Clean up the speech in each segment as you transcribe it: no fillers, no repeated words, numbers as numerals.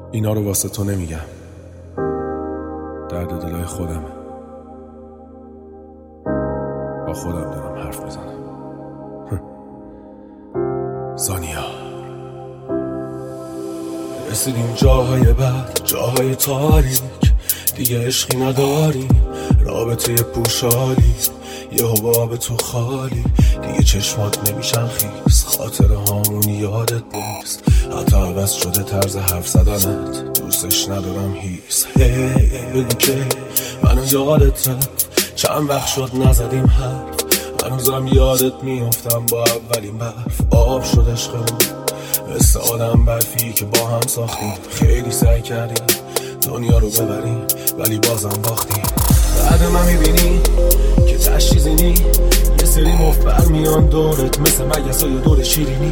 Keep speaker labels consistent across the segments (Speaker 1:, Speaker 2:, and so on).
Speaker 1: اینا رو واسه تو نمیگم، درد دلای خودم، با خودم دارم حرف میزنم. زانیا رسیدیم جاهای بد، جاهای تاریک، دیگه عشقی نداریم، رابطه پوشالی، یه حباب تو خالی، دیگه چشمات نمیشن خیس، خاطر هامون یادت نیست، حتی عوض شده طرز حرف زدنت، دوستش ندارم هیس. بگو که منو یادت رفت، چند وقت شد نزدیم حرف، هنوزم یادت میافتم با اولین برف، آب شد عشقمون مثل آدم برفی که با هم ساختیم، خیلی سعی کردیم دنیا رو ببریم ولی بازم باختیم. بعد من میبینی که تشریزینی، یه سری مفبر میان دورت مثل مگسای دور شیرینی،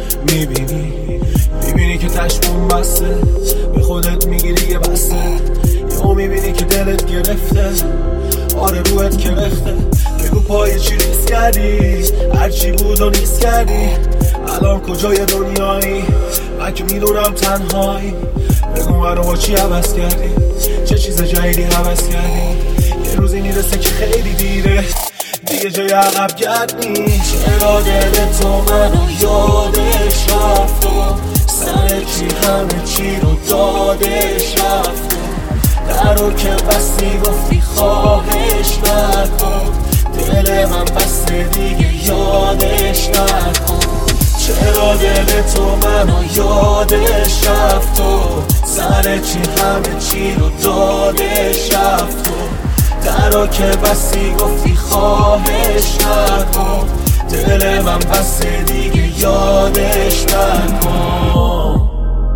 Speaker 1: میبینی که تشمون بسته، به خودت میگیری یه بسته، یهو میبینی که دلت گرفته، آره روحت کرخته، بگو پای چی ریز کردی، هرچی بود و نیست کردی، الان کجای دنیایی، من که میدونم تنهایی، بگو منو با چی عوض کردی، چه چیز جدیدی عوض کردی، یه روزی میرسه که خیلی دیره، دیگه جای عقب گرد نیست. چرا دل تو منو یادش رفت و سر چی همه چی رو دادش رفت و در رو که بستی گفتی خواهش نکن، دل من بسته دیگه یادش نکن. چرا دل تو منو یادش رفت و سر چی همه چی رو دادش رفت و در رو که بستی گفتی خواهش نکن، دل من بسته دیگه یادش نکن.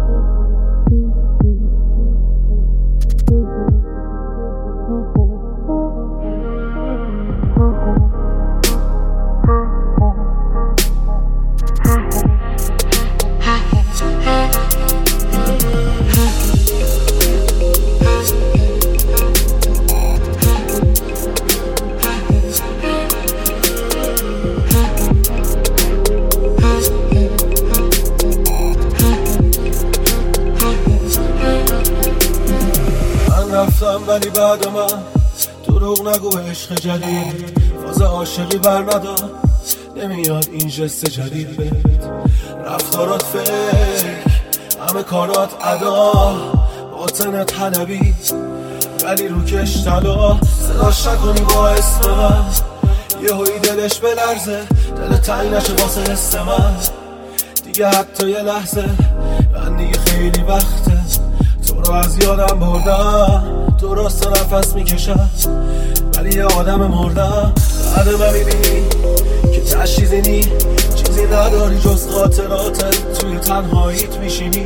Speaker 1: رفتم ولی بعد من دروغ نگو عشق جدید، فاز عاشقی بر ندار، نمیاد این جست جدید بهت، رفتارات فکر، همه کارات ادا، باطنت حلبی ولی روکش طلا، صداش نکنی با اسم من، یه هایی دلش بلرزه، دل تنگ نشه واسه حس من، دیگه حتی یه لحظه، من دیگه خیلی وقته تو رو از یادم بردم، درست نفس میکشم ولی یه آدم مردم. بعد من میبینی که تشریزینی، چیزی نداری جز خاطراتت، توی تنهاییت میشینی،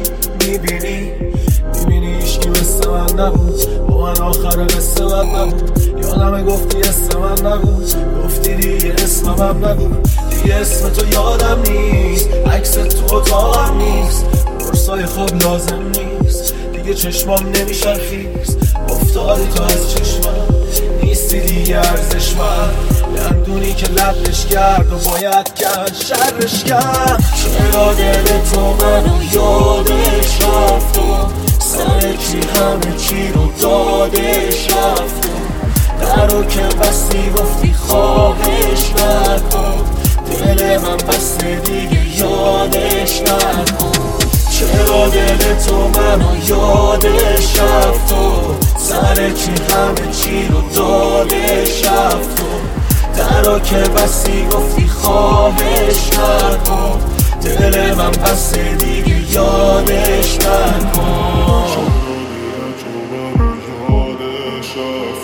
Speaker 1: میبینی عشقی مثل من نبود، با من آخر قصه من نبود، یادم گفتی اسم من نبود، گفتی دیگه اسمم نگو، دیگه اسم تو یادم نیست، عکس تو اتاقم نیست، برسای خواب لازم نیست، دیگه چشمام نمیشن خیز، افتادی تو از چشمم، نیستی دیگه ارزش من، دندونی که لبش کرد و باید کرد شرش کرد. چرا دل تو منو یادش رفت و سر چی همه چی رو دادش رفت و در رو که بستی گفتی خواهش نکن، دل من بسته دیگه یادش نکن. چرا دل تو منو یادش رفت و سر چی همه چی رو دادش رفت و در رو که بستی گفتی خواهش نکن، دل من بسته دیگه یادش نکن.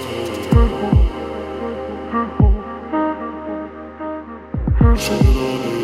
Speaker 1: چرا